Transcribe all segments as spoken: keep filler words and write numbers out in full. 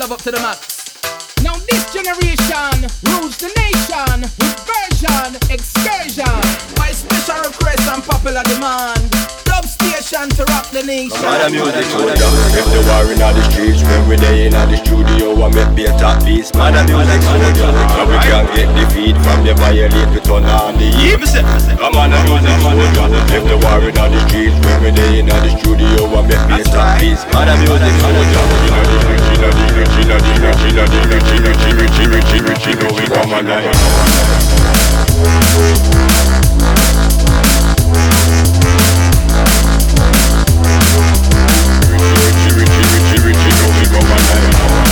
love up to the max. Now this generation rules the nation with version, excursion. By special request and popular demand, dub station to rock the nation. Man a music soldier, if the war in all the streets, when we day in all the studio and make be a top piece. Man a music soldier, now we can't get defeat from the violate we turn on the heat. Come on a music soldier, if the war in all the streets, when we day in all the studio and make be a top piece. Man a music soldier, you know the rich, you know the rich, you know the rich, you know the rich. Richie, Richie, Richie, Richie, Richie, know we come alive. Richie, Richie, Richie, Richie, know we come alive.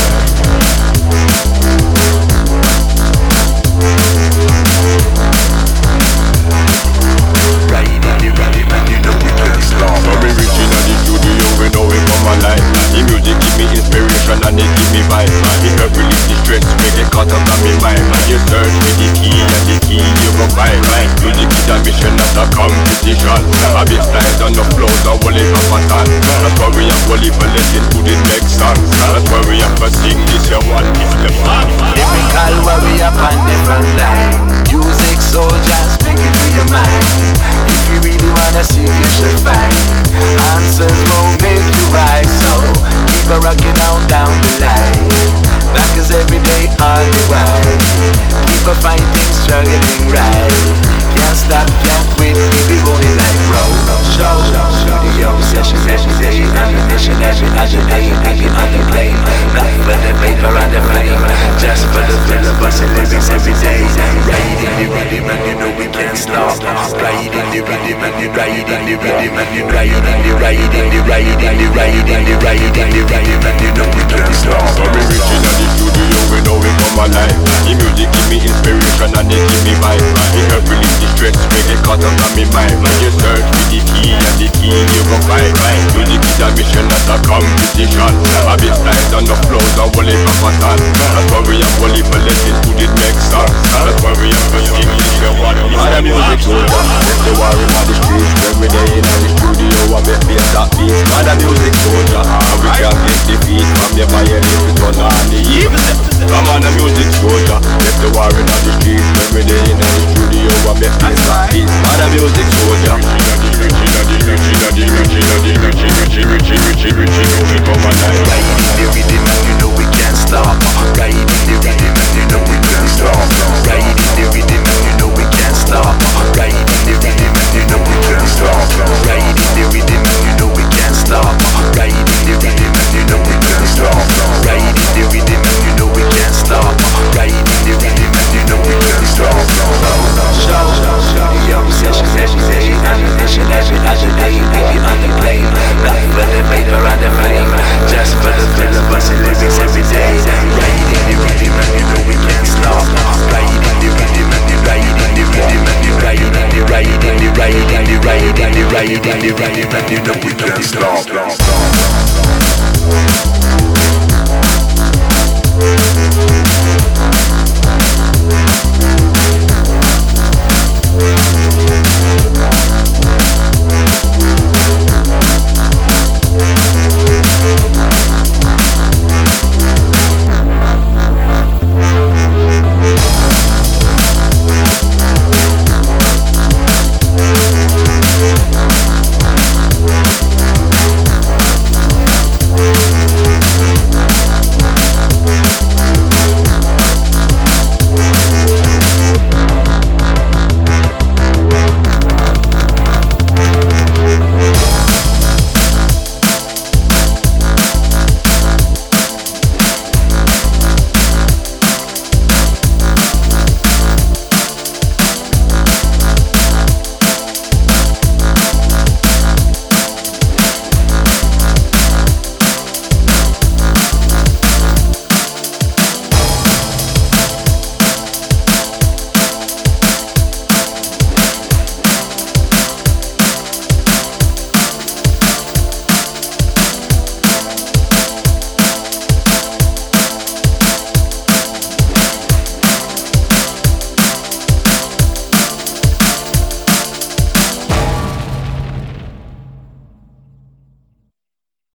Right in the rhythm and you know we can't stop. So we reaching at the studio, we know we come alive. The music give me inspiration and it give me vibe. It help release the stress, make it cut out of me mind. And you search with the key and the key you go find. Music is a mission, not a competition. A bit styles on the flows and whole heap of pattern. That's why we have whole heap of listen to the next song. That's why we have to sing this your one is the man. Typical warrior on the front line. Music soldiers, speak it to your mind. If you really wanna see, you should find answers won't make you rise. So keep a rocking on down the line. Back is every day on the while. Keep a fighting, struggling right. Can't stop, can't quit, keep it rolling like roll. Show, studio session every day. Ammunition every other day. Hanging on the plane. Not for the paper and the flame. Just for the thrill of us and lyrics every day. Riding the rhythm and you know we can't stop. Riding the rhythm and you riding the rhythm and you riding the riding the riding the riding the riding the riding and you know we can't stop. So we reaching at the studio, we know we come alive. The music give me inspiration and it give me vibe. It help release the stress, make it cut out of me mind. When you search with the key and the key you go find. Music is a mission, not a competition. A bit styles on the flows and whole heap of pattern. That's why we have whole heap of listen to the next song. That's why we have to sing this your one. Man a music soldier, if the war in all the streets, when we day in all the studio and make be a top piece. Man a music soldier, and we can't get defeat from the violate we turn on the heat. Come on a music soldier, if the war in all the streets, when we day in all the studio and make be a top piece. Man a music soldier. Richie, Richie, Richie, Richie, Richie, Richie, Richie, Richie, know we come alive. Riding the rhythm and you know we can't stop. Riding the rhythm and you know we can't stop. Riding the rhythm and you know we can't stop. Riding the rhythm and you know we can't stop. Riding the rhythm and you know we can't stop. Riding the rhythm and you know we can't stop. Riding the rhythm and you know we can't stop. Riding the rhythm and you know we can't stop. Show, studio session every day. Ammunition every other day. Hanging on the plane. Not for the paper and the flame. Just for the thrill of us and lyrics every day. Riding the rhythm and you know we can't stop. Riding the rhythm and you riding the rhythm and you riding the riding the riding the riding the riding the riding and you know we can't stop.